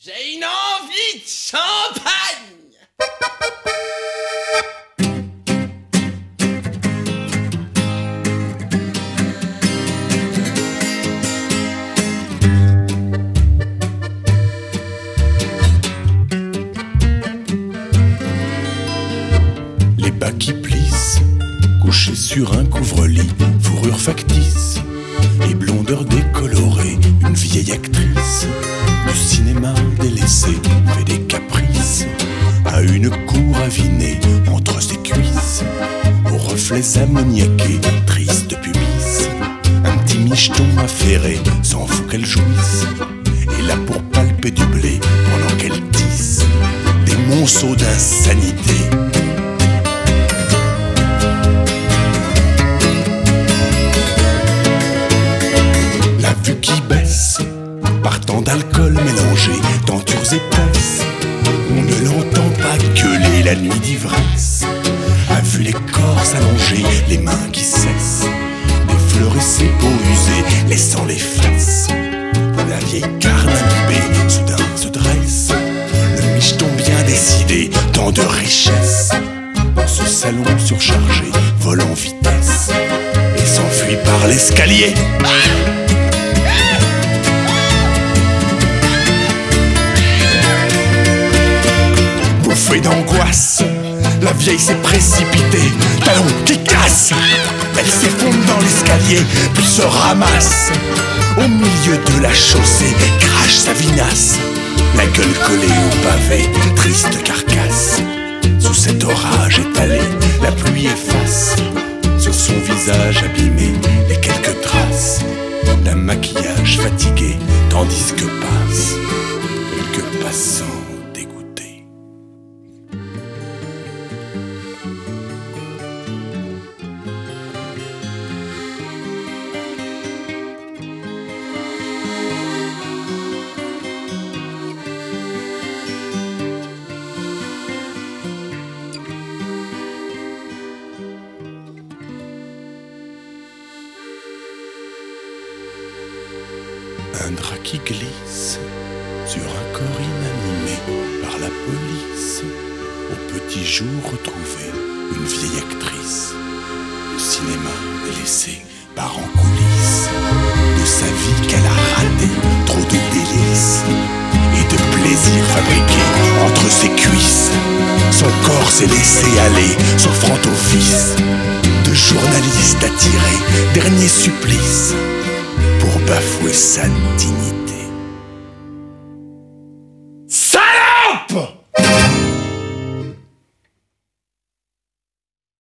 J'ai une envie de champagne. Les bas qui plissent, couchés sur un couvre-lit, fourrure factice et blondeur décolorée, une vieille actrice du cinéma délaissé fait des caprices à une cour avinée entre ses cuisses, aux reflets ammoniaqués, triste pubis. Un petit micheton affairé s'en fout qu'elle jouisse, et là pour palper du blé pendant qu'elle tisse des monceaux d'insanité. La vue qui baisse, partant d'alcool mélangé, tentures épaisses, on ne l'entend pas gueuler la nuit d'ivresse. A vu les corps s'allonger, les mains qui cessent d'effleurer ses peaux usées, laissant les fesses. La vieille carne imbibée soudain se dresse, le micheton bien décidé, tant de richesse. Dans ce salon surchargé, vole en vitesse et s'enfuit par l'escalier. Bouffée d'angoisse, la vieille s'est précipitée, talons qui cassent. Elle s'effondre dans l'escalier, puis se ramasse au milieu de la chaussée, crache sa vinasse, la gueule collée au pavé, triste carcasse. Sous cet orage étalé, la pluie efface sur son visage abîmé les quelques traces d'un maquillage fatigué, tandis que passent quelques passants dégoûtés. Un drap qui glisse sur un corps inanimé par la police. Au petit jour retrouvé, une vieille actrice de cinéma délaissée part en coulisses de sa vie qu'elle a raté, trop de délices et de plaisirs fabriqués entre ses cuisses. Son corps s'est laissé aller, s'offrant au vice de journaliste attiré, dernier supplice pour bafouer sa dignité.